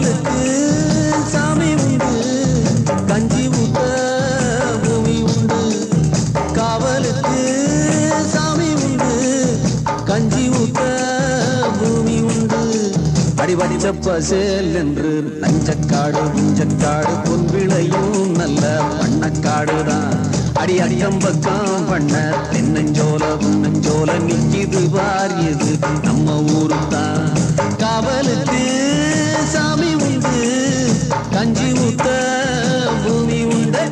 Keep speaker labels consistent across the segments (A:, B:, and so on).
A: காவலுக்கு சாமி உண்டு, கஞ்சி ஊத்த பூமி உண்டு. காவலுக்கு சாமி உண்டு, கஞ்சி ஊத்த பூமி உண்டு. அடிவடிச்ச பசேல் என்று நஞ்சக்காடு புஞ்சக்காடு பொன்விளையும் நல்ல பண்ணக்காடுதான். அடி அடியம்பக்கம் பண்ண தென்னஞ்சோல புன்னஞ்சோல நிக்கிது வாரியது நம்ம ஊருதான். காவலுக்கு சாமி உண்டு, கஞ்சி ஊத்த பூமி உண்டு.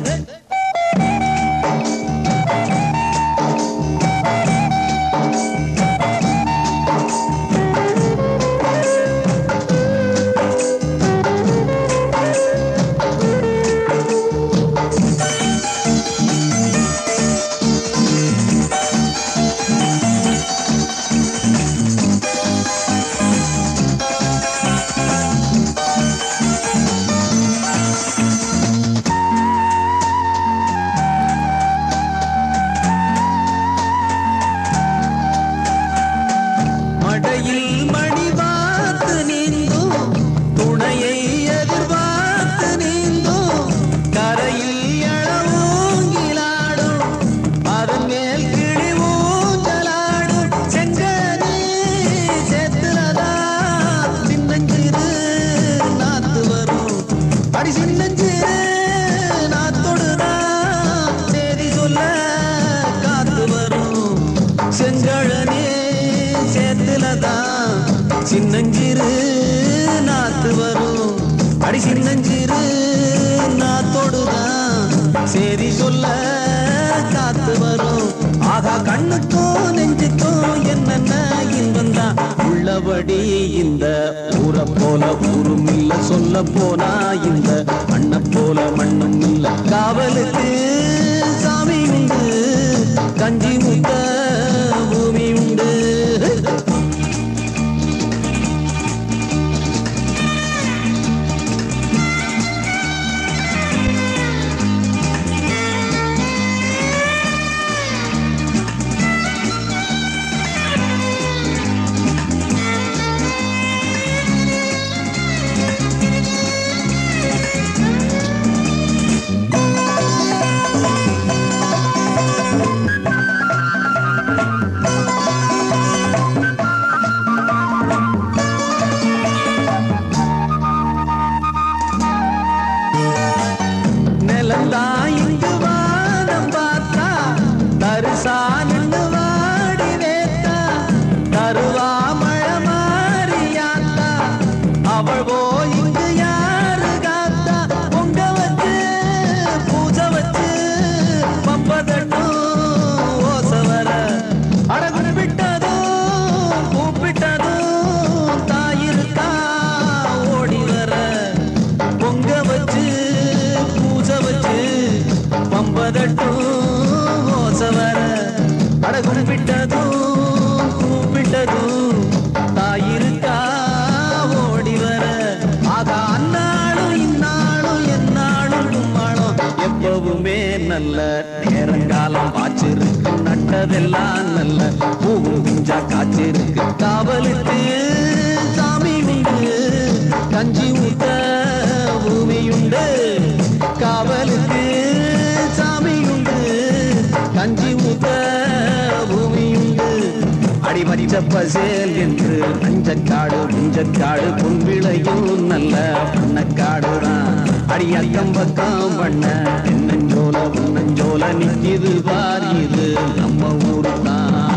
A: மடையில் மணி பார்த்து நீந்தும், துணையை எதிர்பார்த்து நீந்தும், கரையில் எழவூங்கிலாடும், அதன் மேல் கிளி ஊஞ்சலாடும். செங்கனி சேத்துலதா சின்னஞ்சிறு நாத்து வரும். அடி சின்னஞ்சிறு நாத்தொடுதான் சேதி சொல்ல காத்து வரும். செங்கழனே சேத்துலதான் சின்னஞ்சிறு நாத்து வரும். அடி சின்னஞ்சிறு நாத்தோடுதான் சேதி சொல்ல காத்து வரும். ஆகா கண்ணுக்கும் நெஞ்சுக்கும் என்னென்ன இன்பந்தான். உள்ளபடி இந்த ஊரை போல ஊரும் இல்ல, சொல்ல போனா இந்த மண்ணை போல மண்ணும் இல்ல. காவலுக்கு சாமி உண்டு, கஞ்சி ஊத்த பூமி உண்டு. நிலந்தான் இங்கு வானம் பார்த்தா, தரிசா நின்று வாடி வேத்தா, தருவா மழை மாறியாத்தா, அவள் போய் இங்கு யாரு காத்தா. பொங்க வச்சு பூஜை வச்சு பம்பதட்டும் ஓசை வர, அடகு விட்டதும் கூப்பிட்டதும் தாயிருக்கா ஓடி வர. பொங்க வச்சு பூஜை வச்சு பம்பதட்டும் ஓசை வர, அடகு விட்டதும் கூப்பிட்டதும் தாயிருக்கா ஓடி வர. ஆகா அந்நாளும் இந்நாளும் எந்நாளும் கும்மாளும் எப்பவுமே நல்ல நேரங்காலம் பாச்சிருக்கு. நட்டதெல்லாம் நல்ல பூவும் குஞ்சா காய்ச்சிருக்கு. காவலுக்கு சாமி உண்டு, கஞ்சி ஊத்த பூமி உண்டு. காவலுக்கு சாமி உண்டு, கஞ்சி ஊத்த பூமி உண்டு. அடிமறிச்ச பசேல் என்று நஞ்சக்காடு புஞ்சக்காடு பொன்விளையும் நல்ல பண்ணக்காடுதான். அடி அக்கம் பக்கம் பண்ண தென்னஞ்சோல புன்னஞ்சோல நிக்கிது வாரியுது நம்ம ஊரு தான்.